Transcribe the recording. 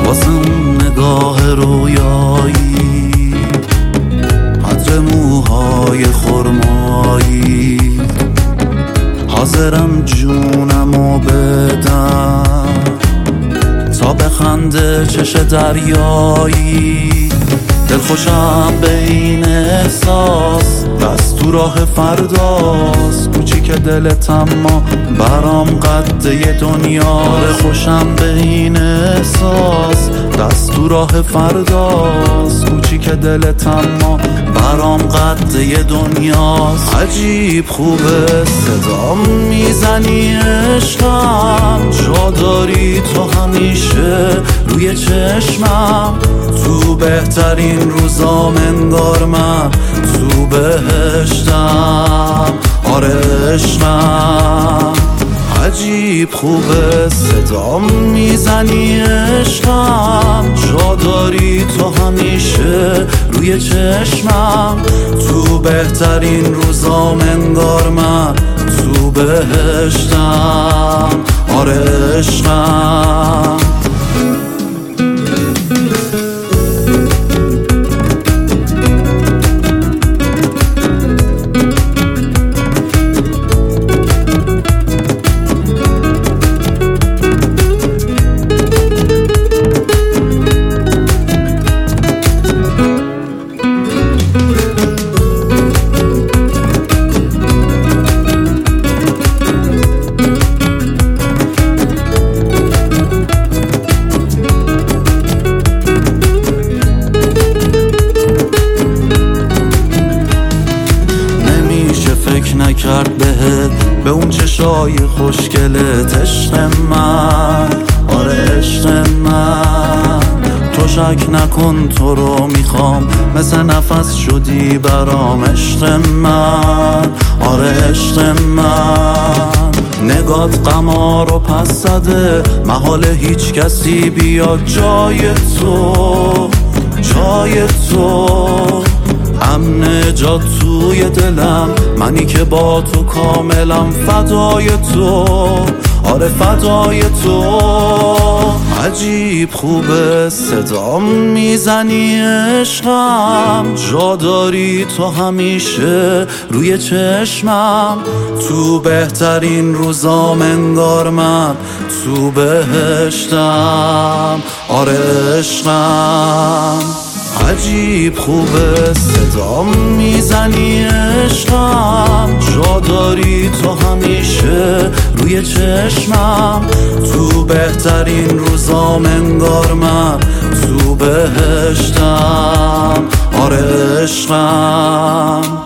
واسه اون نگاه رویایی، قدر موهای خرمایی، حاضرم جونمو بدم تا بخنده چش دریایی. دلخوشم به این احساس، دست تو راه فرداست، کوچیک دلت اما برام قده دنیا. خوشم به این احساس، دست تو راه فرداست، کوچیک دلت اما برام قده دنیاست. عجیب خوبه صدا میزنی عشقم، جا داری تو همیشه روی چشمم. تو بهترین روزام انگار من تو بهشتم، آره عشقم. عجیب خوبه صدا میزنی عشقم، جا داری تو همیشه روی چشمم. تو بهترین روزام انگار من تو بهشتم، آره عشقم. نکرد بهت به اون چشای خوشگلت، عشق من، آره عشق من. تو شک نکن تو رو میخوام، مثل نفس شدی برام عشق من، آره عشق من. نگات قمار رو پس زده، محال هیچ کسی بیاد جای تو، جای تو. امن جا توی دلم، منی که با تو کاملم فدای تو، آره فدای تو. عجیب خوبه صدا میزنی عشقم، جا داری تو همیشه روی چشمم. تو بهترین روزام انگار من تو بهشتم، آره عشقم. عجیب خوبه صدا میزنی عشقم، جا داری تو همیشه روی چشمم. تو بهترین روزام انگار من تو بهشتم، آره عشقم.